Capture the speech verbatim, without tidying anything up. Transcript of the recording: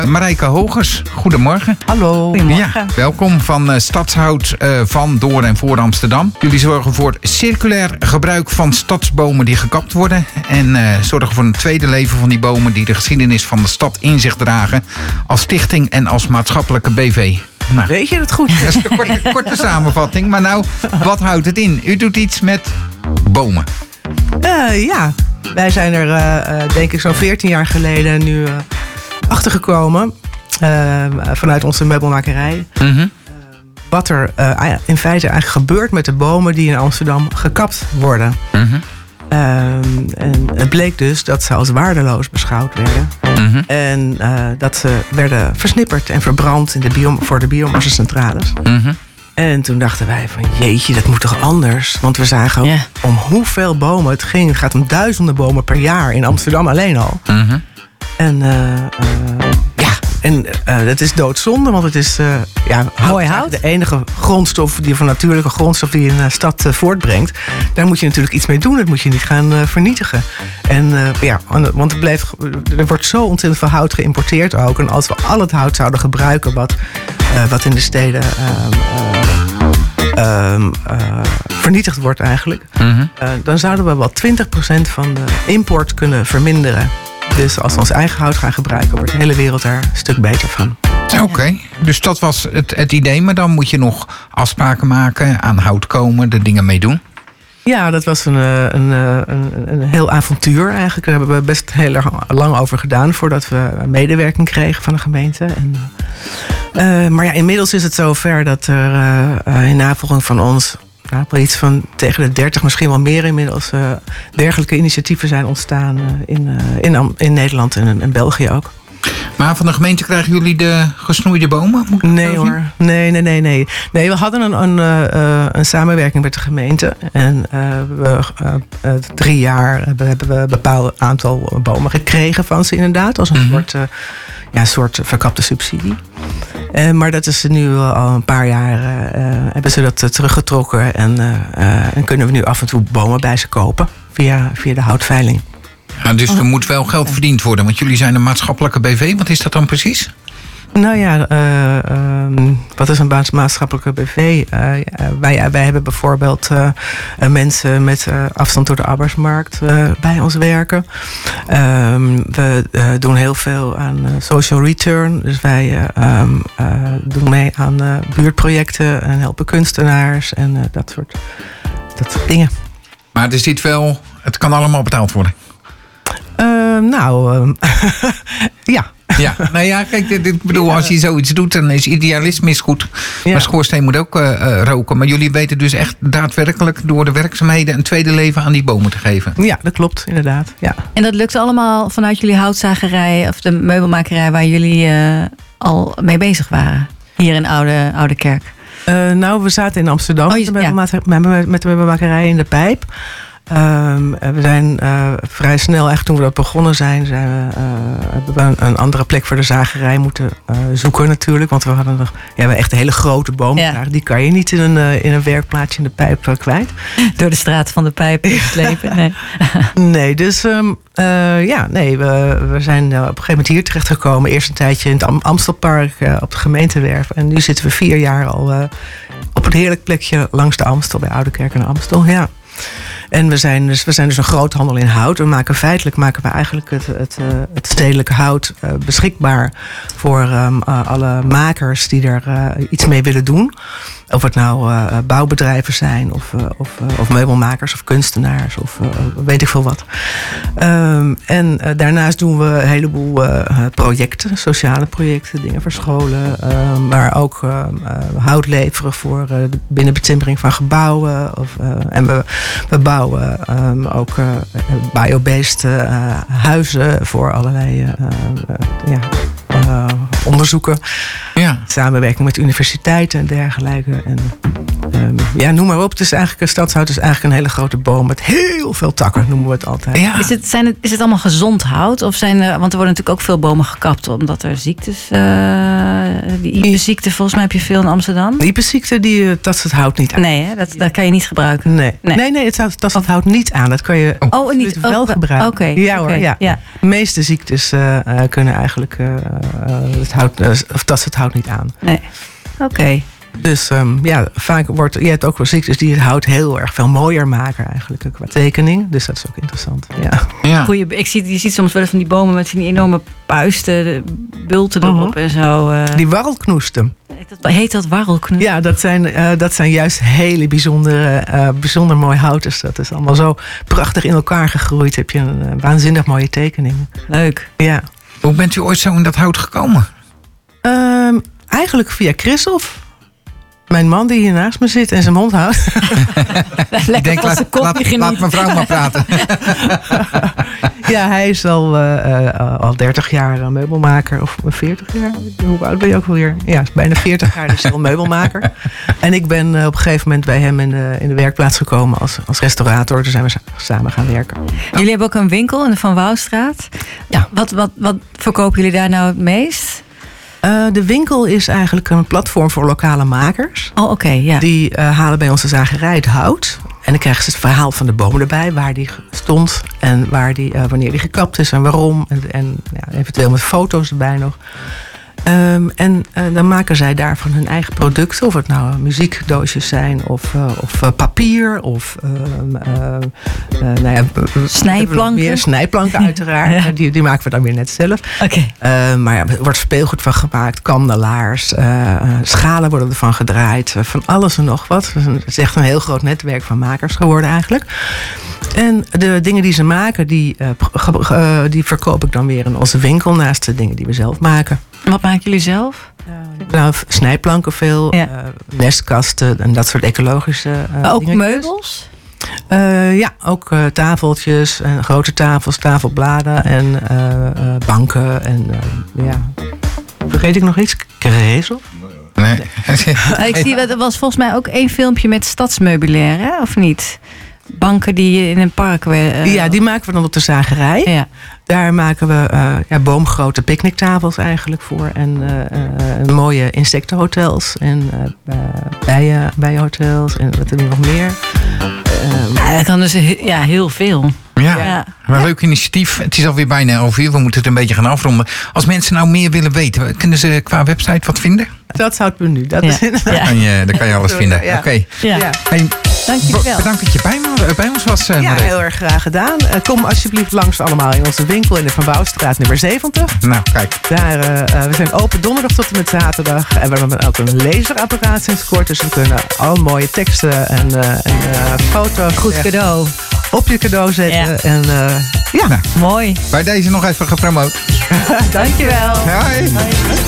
Marijke Hogers, goedemorgen. Hallo. Goedemorgen. Ja, welkom van uh, Stadshout uh, van Door en voor Amsterdam. Jullie zorgen voor circulair gebruik van stadsbomen die gekapt worden. En uh, zorgen voor een tweede leven van die bomen die de geschiedenis van de stad in zich dragen. Als stichting en als maatschappelijke B V. Nou, weet je het goed? Dat is een korte, korte samenvatting. Maar nou, wat houdt het in? U doet iets met bomen. Uh, ja, wij zijn er uh, denk ik zo'n veertien jaar geleden nu uh, achtergekomen. Uh, vanuit onze meubelmakerij. Mm-hmm. Uh, wat er uh, in feite eigenlijk gebeurt met de bomen die in Amsterdam gekapt worden. Mm-hmm. Uh, en het bleek dus dat ze als waardeloos beschouwd werden. Mm-hmm. En uh, dat ze werden versnipperd en verbrand in de bio- voor de biomassacentrales. Mm-hmm. En toen dachten wij van jeetje, dat moet toch anders? Want we zagen Ja. om hoeveel bomen het ging. Het gaat om duizenden bomen per jaar in Amsterdam alleen al. Mm-hmm. En uh, uh, ja, en uh, dat is doodzonde, want het is uh, ja, Mooi hout. De enige grondstof, die van natuurlijke grondstof die een uh, stad uh, voortbrengt. Daar moet je natuurlijk iets mee doen. Dat moet je niet gaan uh, vernietigen. En uh, ja, want het blijft, er wordt zo ontzettend veel hout geïmporteerd ook. En als we al het hout zouden gebruiken wat, uh, wat in de steden uh, uh, uh, vernietigd wordt eigenlijk, Mm-hmm. uh, dan zouden we wel twintig procent van de import kunnen verminderen. Dus als we ons eigen hout gaan gebruiken, wordt de hele wereld daar een stuk beter van. Oké, okay. Dus dat was het, het idee. Maar dan moet je nog afspraken maken, aan hout komen, er dingen mee doen. Ja, dat was een, een, een, een heel avontuur eigenlijk. Daar hebben we best heel erg lang over gedaan voordat we medewerking kregen van de gemeente. En, uh, maar ja, inmiddels is het zover dat er uh, in navolging van ons nou, wel iets van tegen de dertig, misschien wel meer inmiddels, uh, dergelijke initiatieven zijn ontstaan uh, in, uh, in, in Nederland en in België ook. Maar van de gemeente krijgen jullie de gesnoeide bomen? Moet ik Nee hoor, nee, nee, nee, nee. Nee, we hadden een, een, uh, een samenwerking met de gemeente. En uh, we, uh, uh, drie jaar hebben, hebben we een bepaald aantal bomen gekregen van ze inderdaad. Als een Mm-hmm. soort, uh, ja, soort verkapte subsidie. Uh, maar dat is nu uh, al een paar jaar uh, hebben ze dat uh, teruggetrokken. En, uh, uh, en kunnen we nu af en toe bomen bij ze kopen via, via de houtveiling. Ja, dus er moet wel geld verdiend worden. Want jullie zijn een maatschappelijke B V. Wat is dat dan precies? Nou ja, uh, um, wat is een maatschappelijke B V? Uh, wij, wij hebben bijvoorbeeld uh, uh, mensen met uh, afstand door de arbeidsmarkt uh, bij ons werken. Um, we uh, doen heel veel aan uh, social return. Dus wij uh, um, uh, doen mee aan uh, buurtprojecten en helpen kunstenaars en uh, dat, soort, dat soort dingen. Maar er zit wel, het kan allemaal betaald worden. Uh, nou, um, ja. Ja, nou ja, kijk, dit, dit, ik bedoel, ja. Als je zoiets doet, dan is idealisme is goed. Ja. Maar schoorsteen moet ook uh, uh, roken. Maar jullie weten dus echt daadwerkelijk door de werkzaamheden een tweede leven aan die bomen te geven. Ja, dat klopt, inderdaad. Ja. En dat lukt allemaal vanuit jullie houtzagerij of de meubelmakerij waar jullie uh, al mee bezig waren? Hier in Oude, Oude Kerk. Uh, nou, we zaten in Amsterdam oh, je, met, ja. met, met de meubelmakerij in de Pijp. Um, we zijn uh, vrij snel, echt toen we dat begonnen zijn, zijn we, uh, hebben we een, een andere plek voor de zagerij moeten uh, zoeken natuurlijk. Want we hadden nog, ja, we hebben echt een hele grote boom. Ja. Die kan je niet in een, uh, in een werkplaatsje in de Pijp uh, kwijt. Door de straat van de Pijp slepen. Nee, nee dus um, uh, ja, nee, we, we zijn uh, op een gegeven moment hier terechtgekomen. Eerst een tijdje in het Am- Amstelpark uh, op de gemeentewerf. En nu zitten we vier jaar al uh, op een heerlijk plekje langs de Amstel bij Oude Kerk en Amstel. Ja. En we zijn, dus, we zijn dus een groothandel in hout. We maken feitelijk maken we eigenlijk het, het, het stedelijke hout uh, beschikbaar voor um, uh, alle makers die er uh, iets mee willen doen. Of het nou uh, bouwbedrijven zijn, of, uh, of, uh, of meubelmakers, of kunstenaars, of uh, weet ik veel wat. Um, en uh, daarnaast doen we een heleboel uh, projecten, sociale projecten, dingen voor scholen. Uh, maar ook uh, uh, hout leveren voor uh, de binnenbetimmering van gebouwen. Of, uh, en we, we bouwen um, ook uh, biobased uh, huizen voor allerlei uh, uh, ja, uh, onderzoeken. Ja. Samenwerking met universiteiten en dergelijke. En, uh, ja, noem maar op. Het is eigenlijk, een stadshout is eigenlijk een hele grote boom met heel veel takken, noemen we het altijd. Ja. Is het, zijn het, is het allemaal gezond hout? Of zijn er, want er worden natuurlijk ook veel bomen gekapt omdat er ziektes... Uh, die iepenziekte, volgens mij heb je veel in Amsterdam. De iepenziekte, die tast het hout niet aan. Nee, hè? Dat, dat kan je niet gebruiken. Nee, nee, nee, nee het tast het hout niet aan. Dat kan je oh, niet wel oh, gebruiken. Oké. Okay, ja, okay, hoor, ja. ja. De meeste ziektes uh, uh, kunnen eigenlijk uh, het hout, uh, of tast het hout niet aan. Nee. Oké. Okay. Dus um, ja, vaak wordt... Je hebt ook wel ziektes die het hout heel erg veel mooier maken eigenlijk qua tekening. Dus dat is ook interessant. Ja. Ja. Goeie, ik zie, je ziet soms wel eens van die bomen met die enorme puisten, bulten erop uh-huh. en zo. Uh. Die warrelknoesten. Heet dat, heet dat warrelknoest? Ja, dat zijn, uh, dat zijn juist hele bijzondere, uh, bijzonder mooi hout. Dus dat is allemaal zo prachtig in elkaar gegroeid. Heb je een uh, waanzinnig mooie tekening. Leuk. Ja. Hoe bent u ooit zo in dat hout gekomen? Um, eigenlijk via Christophe. Mijn man die hier naast me zit en zijn mond houdt. Ik denk, laat, laat, laat mevrouw maar praten. Ja, hij is al, uh, uh, al dertig jaar meubelmaker. Of veertig jaar. Hoe oud ben je ook alweer? Ja, bijna veertig jaar dus al meubelmaker. En ik ben uh, op een gegeven moment bij hem in de, in de werkplaats gekomen als, als restaurator. Toen zijn we samen gaan werken. Jullie hebben ook een winkel in de Van Wouwstraat. Ja. Wat, wat, wat verkopen jullie daar nou het meest? Uh, de winkel is eigenlijk een platform voor lokale makers. Oh, oké, okay, ja. Die uh, halen bij onze zagerij het hout. En dan krijgen ze het verhaal van de boom erbij. Waar die stond en waar die, uh, wanneer die gekapt is en waarom. En, en ja, eventueel met foto's erbij nog. Um, en uh, dan maken zij daarvan hun eigen producten. Of het nou muziekdoosjes zijn of, uh, of uh, papier of uh, uh, uh, nou ja, snijplanken. Meer snijplanken uiteraard. Ja. Die, die maken we dan weer net zelf. Okay. Uh, maar ja, er wordt speelgoed van gemaakt. Kandelaars, uh, schalen worden ervan gedraaid. Uh, van alles en nog wat. Het is echt een heel groot netwerk van makers geworden eigenlijk. En de dingen die ze maken, die, uh, uh, die verkoop ik dan weer in onze winkel. Naast de dingen die we zelf maken. Wat maken jullie zelf? Uh, nou, snijplanken veel, ja. uh, nestkasten en dat soort ecologische uh, Ook dingetjes. Meubels? Uh, ja, ook uh, tafeltjes en grote tafels, tafelbladen en uh, uh, banken. En uh, ja, vergeet ik nog iets? Krezel? Nee. nee. Ik zie, er was volgens mij ook één filmpje met stadsmeubilair, hè? Of niet? Banken die in een park... Uh, ja, die maken we dan op de zagerij. Ja. Daar maken we uh, ja, boomgrote picknicktafels eigenlijk voor. En uh, uh, mooie insectenhotels. En uh, bijen, bijenhotels. En wat er nog meer. Uh, ja, dat kan dus ja, heel veel. Ja, ja. Maar een leuk initiatief. Het is alweer bijna elf uur. We moeten het een beetje gaan afronden. Als mensen nou meer willen weten, kunnen ze qua website wat vinden? Dat houdt me nu. Dat ja. is daar, kan je, daar kan je alles vinden. Ja. Oké. Okay. Ja. Ja. Hey, dank je wel. Bedankt dat je bij, me, bij ons was. Uh, ja, heel erg graag gedaan. Uh, kom alsjeblieft langs allemaal in onze winkel in de Van Wouwstraat nummer zeventig. Nou, kijk. Daar, uh, we zijn open donderdag tot en met zaterdag. En we hebben ook een laserapparaat sinds kort. Dus we kunnen al mooie teksten en, uh, en uh, foto's... Goed cadeau. Op je cadeau zetten. Ja. En uh, ja. Nou, mooi. Bij deze nog even gepromoot. Dankjewel. Hoi. Hoi.